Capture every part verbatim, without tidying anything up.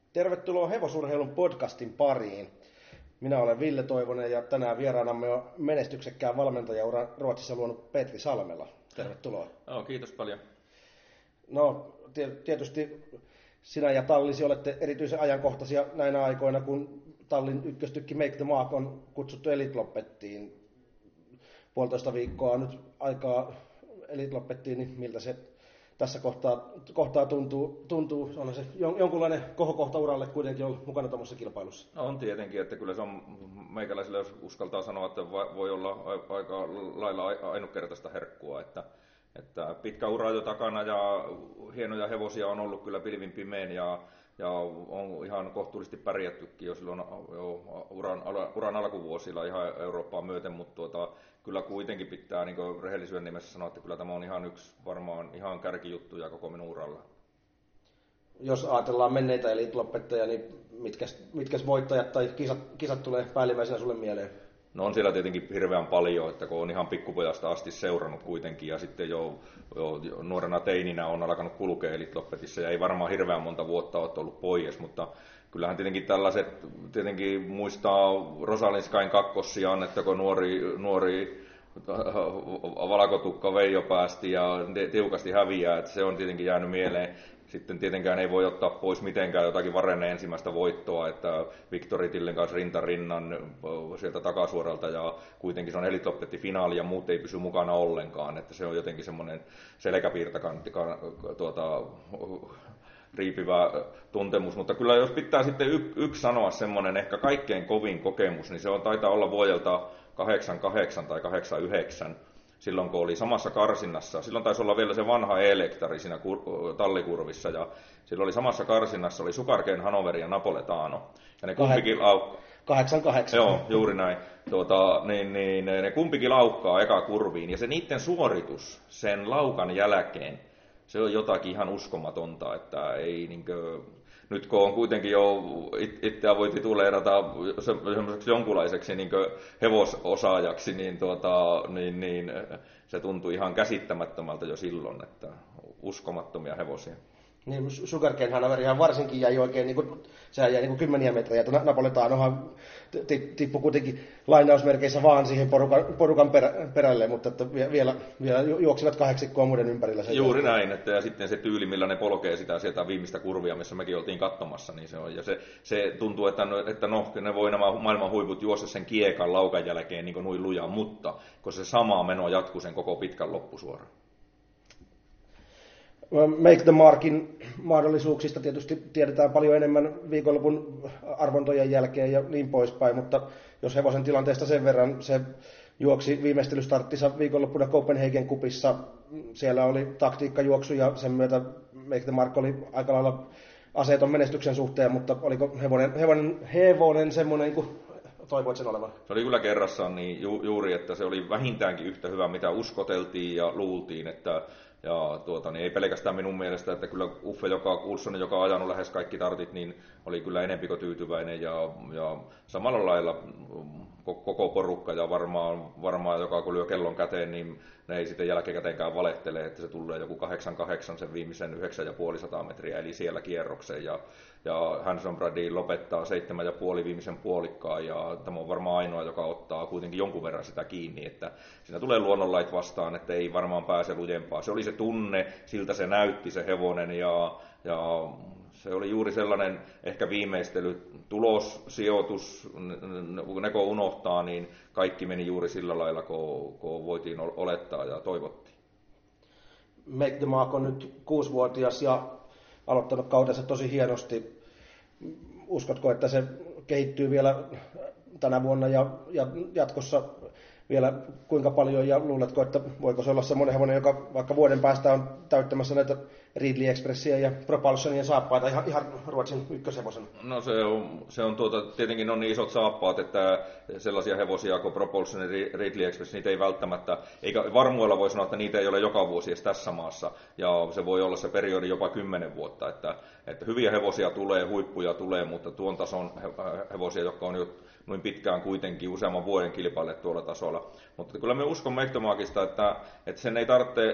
Tervetuloa Hevosurheilun podcastin pariin. Minä olen Ville Toivonen ja tänään vieraanamme on menestyksekkään valmentajauran Ruotsissa luonut Petri Salmela. Tervetuloa. No, kiitos paljon. No, tietysti sinä ja Tallisi olette erityisen ajankohtaisia näinä aikoina, kun Tallin ykköstykki Make the Mark on kutsuttu Elite-loppettiin. Puolitoista viikkoa on nyt aikaa Elite-loppettiin, niin miltä se tässä kohtaa, kohtaa tuntuu, tuntuu, on se jonkunlainen kohokohta uralle kuitenkin ollut mukana tuommoisessa kilpailussa. No on tietenkin, että kyllä se on meikäläisille, jos uskaltaa sanoa, että voi olla aika lailla ainutkertaista herkkua, että, että pitkä ura jo takana ja hienoja hevosia on ollut kyllä pilvin pimein ja, ja on ihan kohtuullisesti pärjättykin jo silloin jo uran, uran alkuvuosilla ihan Eurooppaa myöten, mutta tuota, kyllä kuitenkin pitää niin rehellisyyden nimessä sanoa, että kyllä tämä on ihan yksi varmaan ihan kärkijuttuja koko minun uralla. Jos ajatellaan menneitä elite-lopettajia, niin mitkä, mitkä voittajat tai kisat, kisat tulee päällimmäisenä sulle mieleen? No on siellä tietenkin hirveän paljon, että kun on ihan pikkupojasta asti seurannut kuitenkin ja sitten jo, jo nuorena teininä on alkanut kulkea elite-lopetissa ja ei varmaan hirveän monta vuotta ole ollut pois, mutta kyllähän tietenkin tällaiset, tietenkin muistaa Rosalind Skyn kakkossiaan, että kun nuori, nuori valkotukka Veijo päästi ja tiukasti häviää, että se on tietenkin jäänyt mieleen. Sitten tietenkään ei voi ottaa pois mitenkään jotakin Varenne ensimmäistä voittoa, että Victory Tillen kanssa rinta rinnan sieltä takasuoralta ja kuitenkin se on elite-lopetti-finaali ja muut ei pysy mukana ollenkaan, että se on jotenkin semmoinen selkäpiirtakantti tuota, riipivä tuntemus, mutta kyllä jos pitää sitten y- yksi sanoa semmoinen ehkä kaikkein kovin kokemus, niin se on taitaa olla vuodelta kahdeksankymmentäkahdeksan tai kahdeksankymmentäyhdeksän, silloin kun oli samassa karsinnassa, silloin taisi olla vielä se vanha Elektari siinä kur- tallikurvissa, ja silloin oli samassa karsinnassa, oli Sugarcane, Hanover ja Napoletano, ja ne kumpikin laukkaa. kahdeksankymmentäkahdeksan. Joo, juuri näin. Tuota, niin, niin, ne kumpikin laukkaa eka kurviin, ja se niiden suoritus sen laukan jälkeen, se on jotakin ihan uskomatonta, että ei niinkö, nyt kun on kuitenkin jo it, itseä voi tituleerata semmoiseksi jonkunlaiseksi niinkö hevososaajaksi, niin, tuota, niin, niin se tuntui ihan käsittämättömältä jo silloin, että uskomattomia hevosia. Niin, Sugarcane Hanoverihan varsinkin jäi oikein, niin kuin, sehän jäi niin kuin kymmeniä metrejä, että Napoletanohan tippui kuitenkin lainausmerkeissä vaan siihen porukan, porukan perä, perälle, mutta että vielä, vielä juoksivat kahdeksikkoa muiden ympärillä. Juuri näin, että ja sitten se tyyli, millä ne polkee sitä sieltä viimeistä kurvia, missä mekin oltiin katsomassa, niin se on, ja se, se tuntuu, että, että no, ne voi nämä maailman huiput juossa sen kiekan laukan jälkeen niin kuin noin lujaa, mutta kun se sama meno jatkuu sen koko pitkän loppusuoran. Make the Markin mahdollisuuksista tietysti tiedetään paljon enemmän viikonlopun arvontojen jälkeen ja niin poispäin, mutta jos hevosen tilanteesta sen verran, se juoksi viimeistelystarttinsa viikonloppuna Copenhagen Cupissa, siellä oli taktiikkajuoksu ja sen myötä Make the Mark oli aika lailla aseeton menestyksen suhteen, mutta oliko hevonen, hevonen, hevonen semmoinen kuin toivoit sen olevan? Se oli kyllä kerrassaan niin ju, juuri, että se oli vähintäänkin yhtä hyvä, mitä uskoteltiin ja luultiin, että ja tuota, niin ei pelkästään minun mielestä, että kyllä Uffe, joka, Ulsson, joka on ajanut lähes kaikki tartit, niin oli kyllä enempi kuin tyytyväinen ja, ja samalla lailla koko porukka ja varmaan, varmaan joka kun lyö kellon käteen, niin ne ei sitten jälkikäteenkään valehtele, että se tulee joku kahdeksan kahdeksan sen viimeisen yhdeksän pilkku viisisataa metriä, eli siellä kierroksen ja, ja Hanson Brady lopettaa seitsemän ja puoli viimeisen puolikkaan ja tämä on varmaan ainoa, joka ottaa kuitenkin jonkun verran sitä kiinni, että siinä tulee luonnonlait vastaan, että ei varmaan pääse lujempaa. Se oli se tunne, siltä se näytti se hevonen ja, ja se oli juuri sellainen ehkä viimeistely, tulos, sijoitus, ne kun unohtaa, niin kaikki meni juuri sillä lailla, kun, kun voitiin olettaa ja toivottiin. Make the Mark on nyt kuusivuotias ja aloittanut kautensa tosi hienosti. Uskotko, että se kehittyy vielä tänä vuonna ja, ja jatkossa vielä kuinka paljon, ja luuletko, että voiko se olla semmoinen hevonen, joka vaikka vuoden päästä on täyttämässä näitä Ridley Expressia ja Propulsionia saappaita ihan, ihan Ruotsin ykköshevosena? No se on, se on tuota, tietenkin on niin isot saappaat, että sellaisia hevosia kuin Propulsion ja Ridley Express, niitä ei välttämättä, eikä varmuilla voi sanoa, että niitä ei ole joka vuosi edes tässä maassa, ja se voi olla se periodi jopa kymmenen vuotta, että, että hyviä hevosia tulee, huippuja tulee, mutta tuon tason hevosia, jotka on jo noin pitkään kuitenkin useamman vuoden kilpaille tuolla tasolla. Mutta kyllä me uskon Make the Markista, että, että sen ei tarvitse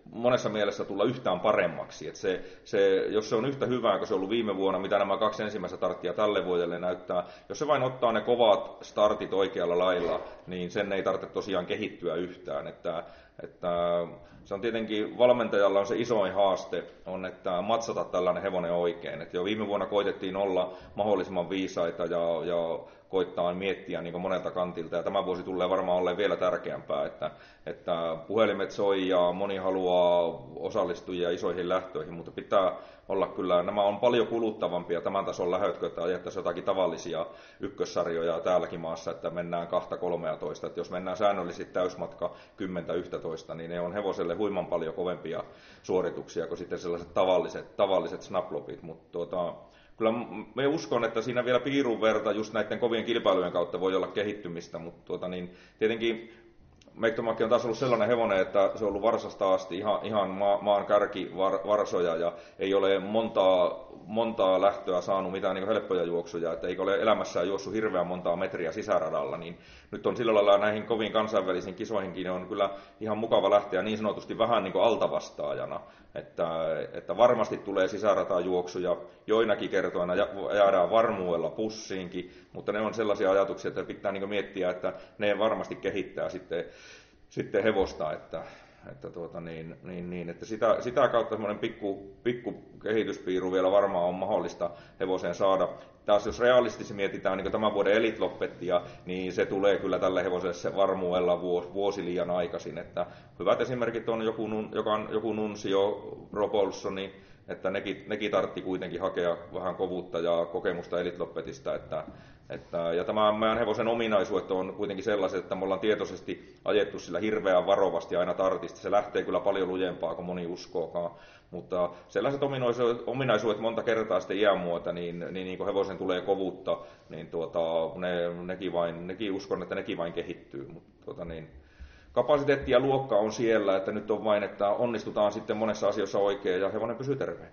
monessa mielessä tulla yhtään paremmaksi. Et se, se, jos se on yhtä hyvää kuin se on ollut viime vuonna, mitä nämä kaksi ensimmäistä starttia tälle vuodelle näyttää, jos se vain ottaa ne kovat startit oikealla lailla, niin sen ei tarvitse tosiaan kehittyä yhtään. Että, että se on tietenkin, valmentajalla on se isoin haaste, on, että matsata tällainen hevonen oikein. Et jo viime vuonna koitettiin olla mahdollisimman viisaita ja, ja koittaa miettiä niin monelta kantilta, ja tämä vuosi tulee varmaan olleen vielä tärkeämpää, että, että puhelimet soi ja moni haluaa osallistujia isoihin lähtöihin, mutta pitää olla kyllä, nämä on paljon kuluttavampia tämän tason lähötkö, että ajettaisiin jotakin tavallisia ykkössarjoja täälläkin maassa, että mennään kaksi kolmetoista, että jos mennään säännöllisesti täysmatka kymmenen yksitoista, niin ne on hevoselle huiman paljon kovempia suorituksia kuin sitten sellaiset tavalliset, tavalliset snaplopit, mutta tuota, kyllä me uskon, että siinä vielä piirun verta just näiden kovien kilpailujen kautta voi olla kehittymistä, mutta tuota niin, tietenkin Meiktomakki on taas ollut sellainen hevonen, että se on ollut varsasta asti ihan, ihan maan kärkivarsoja ja ei ole montaa, montaa lähtöä saanut mitään niin helppoja juoksuja, että eikä ole elämässään juossut hirveän montaa metriä sisäradalla, niin nyt on sillä lailla näihin koviin kansainvälisiin kisoihinkin on kyllä ihan mukava lähteä niin sanotusti vähän niin kuin altavastaajana, että, että varmasti tulee sisäratajuoksuja, joinakin kertoina jäädään varmuudella pussiinkin, mutta ne on sellaisia ajatuksia, että pitää niin kuin miettiä, että ne varmasti kehittää sitten, sitten hevosta, että Että, tuota, niin, niin, niin, että sitä, sitä kautta semmoinen pikku, pikku kehityspiiru vielä varmaan on mahdollista hevoseen saada. Taas jos realistisesti mietitään niin tämän vuoden Elite-loppettia, niin se tulee kyllä tälle hevoselle varmuudella vuosi, vuosi liian aikaisin. Että hyvät esimerkit on joku, joka on joku Nuncio, Propulsoni, että nekin, nekin tartti kuitenkin hakea vähän kovuutta ja kokemusta Elite-loppetista, että Että, ja tämä meidän hevosen ominaisuudet on kuitenkin sellaiset, että me ollaan tietoisesti ajettu sillä hirveän varovasti aina tartista. Se lähtee kyllä paljon lujempaa kuin moni uskookaan, mutta sellaiset ominaisuudet, ominaisuudet monta kertaa sitten iän muuta, niin, niin, niin kun hevosen tulee kovuutta, niin tuota, ne, nekin, vain, nekin uskon, että nekin vain kehittyy. Mutta, tuota, niin, kapasiteetti ja luokka on siellä, että nyt on vain, että onnistutaan sitten monessa asiassa oikein ja hevonen pysyy terveen.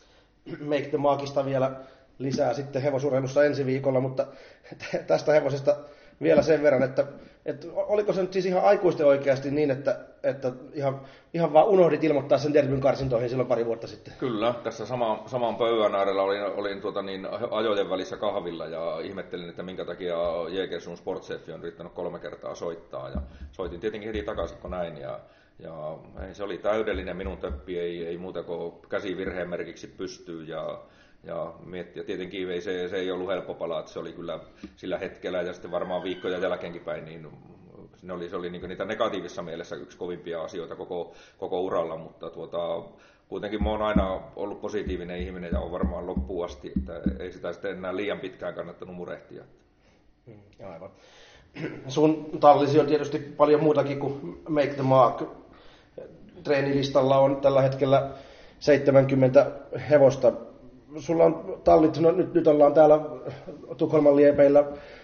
Make the Markista vielä lisää sitten hevosurheilussa ensi viikolla, mutta tästä hevosesta vielä sen verran, että, että oliko se nyt siis ihan aikuisten oikeasti niin, että, että ihan, ihan vaan unohdit ilmoittaa sen Derbyn karsintoihin silloin pari vuotta sitten? Kyllä, tässä sama, saman pöydän äärellä olin, olin tuota niin, ajojen välissä kahvilla ja ihmettelin, että minkä takia Jägersun Sportsefi on yrittänyt kolme kertaa soittaa ja soitin tietenkin heti takaisin kun näin ja Ja se oli täydellinen minun töppi, ei, ei muuta kuin käsivirheen merkiksi pystyy ja, ja miettiä. Tietenkin ei, se, se ei ollut helppo pala, että se oli kyllä sillä hetkellä ja sitten varmaan viikkoja jälkeenkin päin, niin se oli, se oli niin niitä negatiivisessa mielessä yksi kovimpia asioita koko, koko uralla, mutta tuota, kuitenkin mä oon aina ollut positiivinen ihminen ja on varmaan loppuun asti, että ei sitä sitten enää liian pitkään kannattanut murehtia. Aivan. Sun tallisi on tietysti paljon muutakin kuin Make the Mark. Treenilistalla on tällä hetkellä seitsemänkymmentä hevosta. Sulla on tallit, no nyt, nyt ollaan täällä Tukholman liepeillä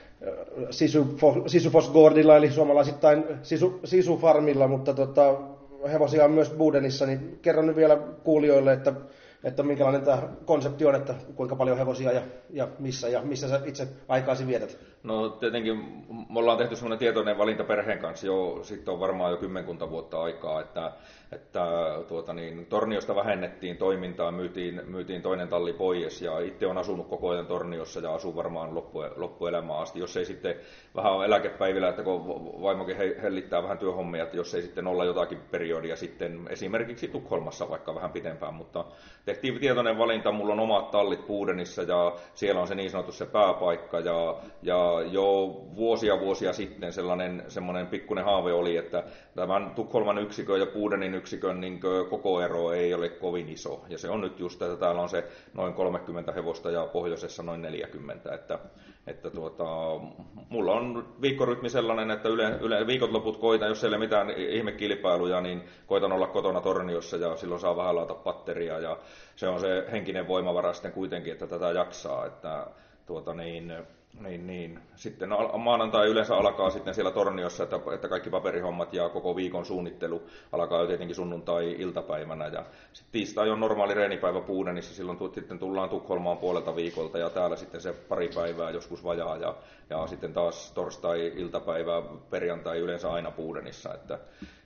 Sisufosgårdilla, eli suomalaisittain Sisu, Sisufarmilla, mutta tota, hevosia on myös Bodenissa, niin kerro nyt vielä kuulijoille, että, että minkälainen tämä konsepti on, että kuinka paljon hevosia ja, ja missä ja missä sä itse aikaasi vietät? No tietenkin me ollaan tehty semmoinen tietoinen valinta perheen kanssa jo, sitten on varmaan jo kymmenkunta vuotta aikaa, että, että tuota niin, Torniosta vähennettiin toimintaa, myytiin, myytiin toinen talli pois ja itse on asunut koko ajan Torniossa ja asuu varmaan loppu, loppuelämään asti, jos ei sitten vähän ole eläkepäivillä, että kun vaimokin hellittää vähän työhommia, että jos ei sitten olla jotakin periodia sitten esimerkiksi Tukholmassa vaikka vähän pitempään, mutta tehtiin tietoinen valinta, mulla on omat tallit Bodenissa ja siellä on se niin sanottu se pääpaikka ja, ja jo vuosia vuosia sitten sellainen semmoinen pikkuinen haave oli, että tämän Tukholman yksikön ja Bodenin yksikön niin koko ero ei ole kovin iso. Ja se on nyt just, että täällä on se noin kolmekymmentä hevosta ja pohjoisessa noin neljäkymmentä. Että, että tuota, mulla on viikkorytmi sellainen, että yle, yle, viikonloput koitan, jos ei ole mitään ihmekilpailuja, niin koitan olla kotona Torniossa ja silloin saa vähän laata patteria. Ja se on se henkinen voimavara sitten kuitenkin, että tätä jaksaa. Että, tuota niin, Niin, niin. Sitten maanantai yleensä alkaa sitten siellä Torniossa, että, että kaikki paperihommat ja koko viikon suunnittelu alkaa jo tietenkin sunnuntai-iltapäivänä. Ja sitten tiistai on normaali reenipäivä Bodenissa, silloin tu, sitten tullaan Tukholmaan puolelta viikolta ja täällä sitten se pari päivää joskus vajaa. Ja, ja sitten taas torstai-iltapäivä, perjantai yleensä aina Bodenissa. Että,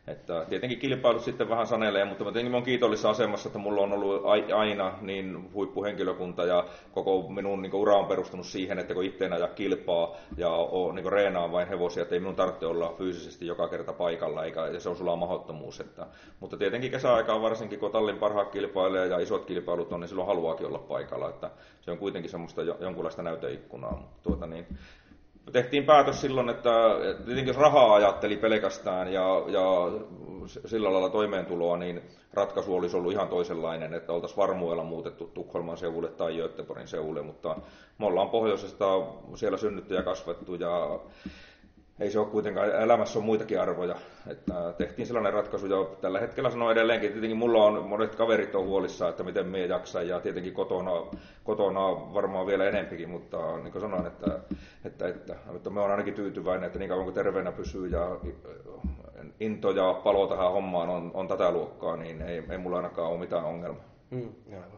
Että tietenkin kilpailut sitten vähän sanelee, mutta tietenkin mä oon kiitollisessa asemassa, että mulla on ollut aina niin huippuhenkilökunta ja koko minun niin ura on perustunut siihen, että kun itse en aja kilpaa ja on, niin reenaan vain hevosia, että ei minun tarvitse olla fyysisesti joka kerta paikalla, eikä, ja se on sulla mahdottomuus. Että, mutta tietenkin kesäaikaan varsinkin, kun tallin parhaat kilpailee ja isot kilpailut on, niin silloin haluaakin olla paikalla. Että se on kuitenkin semmoista jonkunlaista näyteikkunaa. Mutta tuota niin, tehtiin päätös silloin, että tietenkin jos rahaa ajatteli pelkästään ja, ja sillä lailla toimeentuloa, niin ratkaisu olisi ollut ihan toisenlainen, että oltaisiin varmuudella muutettu Tukholman seudulle tai Göteborgin seudulle, mutta me ollaan pohjoisesta siellä synnytty ja kasvettu ja ei se ole kuitenkaan, elämässä on muitakin arvoja, että tehtiin sellainen ratkaisu ja tällä hetkellä sanon edelleenkin, tietenkin mulla on monet kaverit on huolissaan, että miten mie jaksan ja tietenkin kotona, kotona varmaan vielä enempikin, mutta niin kuin sanoin, että, että, että, että me on ainakin tyytyväinen, että niin kauan kuin terveenä pysyy ja into ja palo tähän hommaan on, on tätä luokkaa, niin ei, ei mulla ainakaan ole mitään ongelmaa. Hmm,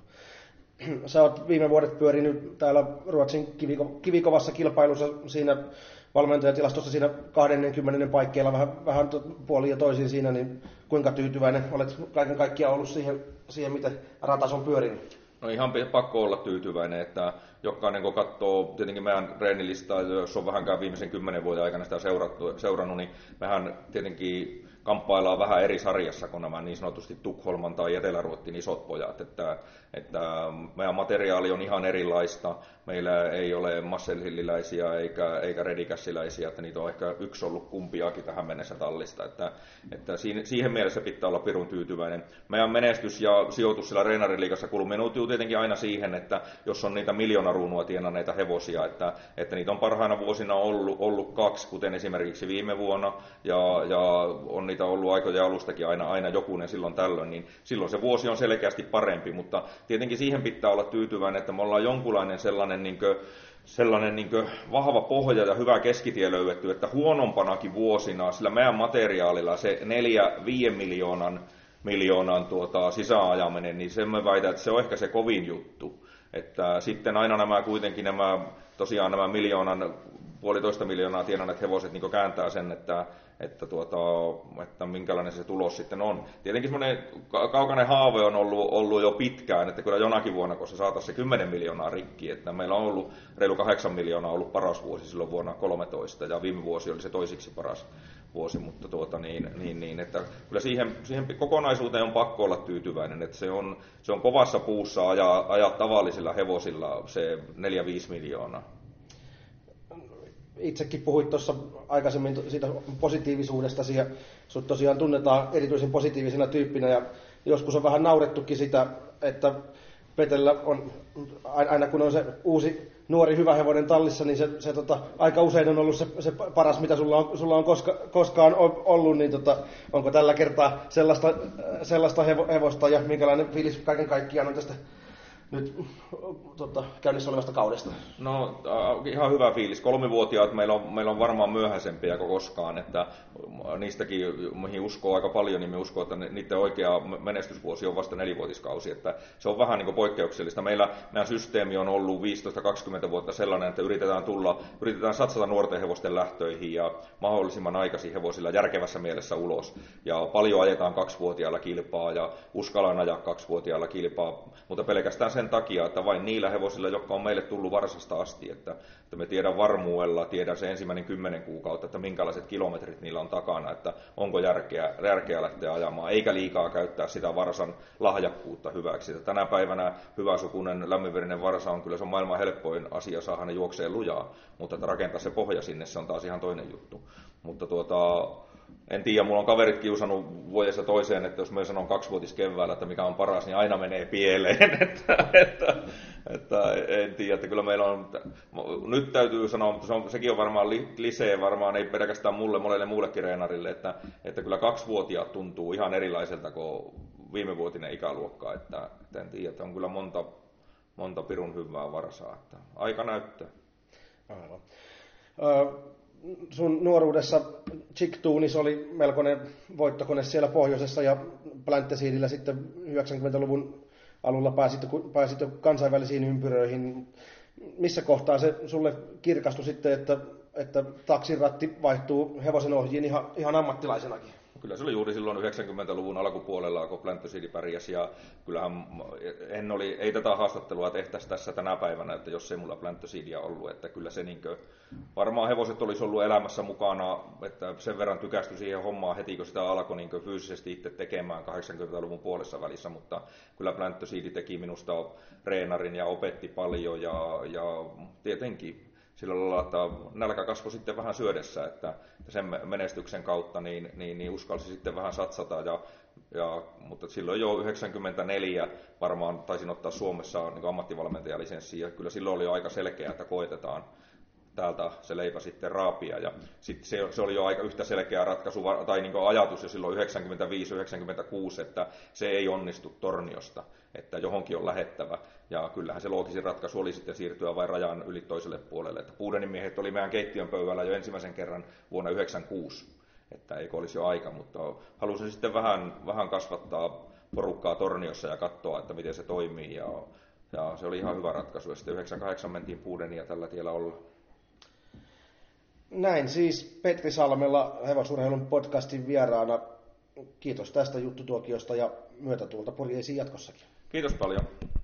Sä oot viime vuodet pyörinyt täällä Ruotsin kiviko- kivikovassa kilpailussa siinä valmentajatilastossa siinä kaksikymmentä paikkeilla vähän, vähän puolin ja toisin siinä, niin kuinka tyytyväinen olet kaiken kaikkiaan ollut siihen, siihen miten ratas on pyörinyt? No ihan pakko olla tyytyväinen, että jokainen kun katsoo tietenkin meidän treenilistaa, jos on vähänkään viimeisen kymmenen vuoden aikana sitä seurattu, seurannut, niin mehän tietenkin kamppaillaan vähän eri sarjassa kuin nämä niin sanotusti Tukholman tai Etelä-Ruotsin isot pojat, että, että meidän materiaali on ihan erilaista, meillä ei ole masselhilliläisiä eikä, eikä redikässiläisiä, että niitä on ehkä yksi ollut kumpiakin tähän mennessä tallista, että, että siihen mielessä pitää olla pirun tyytyväinen. Meidän menestys ja sijoitus sillä Reenariliigassa kulminoutuu tietenkin aina siihen, että jos on niitä miljoonaruunua tienanneita hevosia, että, että niitä on parhaina vuosina ollut, ollut kaksi, kuten esimerkiksi viime vuonna, ja, ja on niitä ollut aikojen alustakin aina, aina jokunen silloin tällöin, niin silloin se vuosi on selkeästi parempi, mutta tietenkin siihen pitää olla tyytyväinen, että me ollaan jonkunlainen sellainen, niin kuin, sellainen niin kuin vahva pohja ja hyvä keskitie löydetty, että huonompanakin vuosina sillä meidän materiaalilla se neljä, viiden miljoonan, miljoonan tuota, sisäänajaminen, niin sen me väitän, että se on ehkä se kovin juttu. Että sitten aina nämä kuitenkin nämä, tosiaan nämä miljoonan, puolitoista miljoonaa tienanneet hevoset niin kääntää sen, että, että, tuota, että minkälainen se tulos sitten on. Tietenkin semmoinen kaukainen haave on ollut, ollut jo pitkään, että kyllä jonakin vuonna, kun se saataisiin se kymmenen miljoonaa rikki, että meillä on ollut reilu kahdeksan miljoonaa ollut paras vuosi silloin vuonna kolmetoista ja viime vuosi oli se toisiksi paras vuosi, mutta tuota, niin, niin, niin, että kyllä siihen, siihen kokonaisuuteen on pakko olla tyytyväinen, että se on, se on kovassa puussa ajaa, ajaa tavallisilla hevosilla se neljä viisi miljoonaa. Itsekin puhuit tuossa aikaisemmin siitä positiivisuudesta, ja sut tosiaan tunnetaan erityisen positiivisena tyyppinä, ja joskus on vähän naurettukin sitä, että Petellä on, aina kun on se uusi nuori hyvä hevonen tallissa, niin se, se tota, aika usein on ollut se, se paras, mitä sulla on, sulla on koska, koskaan ollut, niin tota, onko tällä kertaa sellaista, sellaista hevo, hevosta, ja minkälainen fiilis kaiken kaikkiaan on tästä nyt tota, käynnissä olevasta kaudesta? No ihan hyvä fiilis. Kolmivuotiaat meillä on, meillä on varmaan myöhäisempiä kuin koskaan, että niistäkin, mihin uskoo aika paljon, niin me uskoo, että niiden oikea menestysvuosi on vasta nelivuotiskausi, että se on vähän niin kuin poikkeuksellista. Meillä meidän systeemi on ollut viisitoista kaksikymmentä vuotta sellainen, että yritetään tulla, yritetään satsata nuorten hevosten lähtöihin ja mahdollisimman aikaisin hevosilla järkevässä mielessä ulos. Ja paljon ajetaan kaksivuotiailla kilpaa ja uskallaan ajaa kaksivuotiailla kilpaa, mutta pelkästään sen takia, että vain niillä hevosilla, jotka on meille tullut varsasta asti, että, että me tiedän varmuudella, tiedän se ensimmäinen kymmenen kuukautta, että minkälaiset kilometrit niillä on takana, että onko järkeä, järkeä lähteä ajamaan, eikä liikaa käyttää sitä varsan lahjakkuutta hyväksi. Että tänä päivänä hyväsukunen lämminverinen varsa on kyllä se on maailman helpoin asia saada ne juokseen lujaa, mutta että rakentaa se pohja sinne, se on taas ihan toinen juttu. Mutta tuota, en tiedä, mulla on kaverit kiusannut vuodesta toiseen, että jos mä sanon kaksivuotis keväällä, että mikä on paras, niin aina menee pieleen. että, että, että en tiedä, että kyllä meillä on, nyt täytyy sanoa, mutta se on, sekin on varmaan lisee, varmaan ei pelkästään mulle, monelle muullekin reenarille, että, että kyllä kaksivuotiaat tuntuu ihan erilaiselta kuin viimevuotinen ikäluokka. Että, että en tiedä, että on kyllä monta, monta pirun hyvää varsaa, että aika näyttää. Aivan. Uh... Sun nuoruudessa Chick-Tuunis oli melkoinen voittokone siellä pohjoisessa ja Plantesidillä sitten yhdeksänkymmentäluvun alulla pääsit, pääsit jo kansainvälisiin ympyröihin. Missä kohtaa se sulle kirkastui sitten, että, että taksin ratti vaihtuu hevosen ohjiin ihan, ihan ammattilaisenakin? Kyllä se oli juuri silloin yhdeksänkymmentäluvun alkupuolella, kun Planttosidi pärjäsi, ja kyllähän en oli, ei tätä haastattelua tehtäisi tässä tänä päivänä, että jos ei mulla Planttosidia ollut, että kyllä se niinkö, varmaan hevoset olisi ollut elämässä mukana, että sen verran tykästyi siihen hommaan heti, kun sitä alkoi niinkö fyysisesti itse tekemään kahdeksankymmentäluvun puolessa välissä, mutta kyllä Planttosidi teki minusta reenarin ja opetti paljon, ja, ja tietenkin sillä lailla, että nälkä kasvoi sitten vähän syödessä, että sen menestyksen kautta niin, niin, niin uskalsi sitten vähän satsata. Ja, ja, mutta silloin jo yhdeksänkymmentäneljä varmaan taisin ottaa Suomessa niin ammattivalmentajalisenssi, ja kyllä silloin oli jo aika selkeää, että koetetaan täältä se leipä sitten raapia. Ja sitten se, se oli jo aika yhtä selkeä ratkaisu tai niin ajatus jo silloin yhdeksänkymmentäviisi yhdeksänkymmentäkuusi, että se ei onnistu Torniosta, että johonkin on lähettävä. Ja kyllähän se loogisin ratkaisu oli sitten siirtyä vain rajan yli toiselle puolelle. Että Puudenin miehet oli meidän keittiön pöydällä jo ensimmäisen kerran vuonna yhdeksänkymmentäkuusi, että eikö olisi jo aika, mutta halusin sitten vähän, vähän kasvattaa porukkaa Torniossa ja katsoa, että miten se toimii. Ja, ja se oli ihan hyvä ratkaisu. Ja sitten yhdeksänkymmentäkahdeksan mentiin Puudenia ja tällä tiellä olla. Näin siis Petri Salmela Hevosurheilun podcastin vieraana. Kiitos tästä juttutuokiosta ja myötätuulta purjeisiin jatkossakin. Kiitos paljon.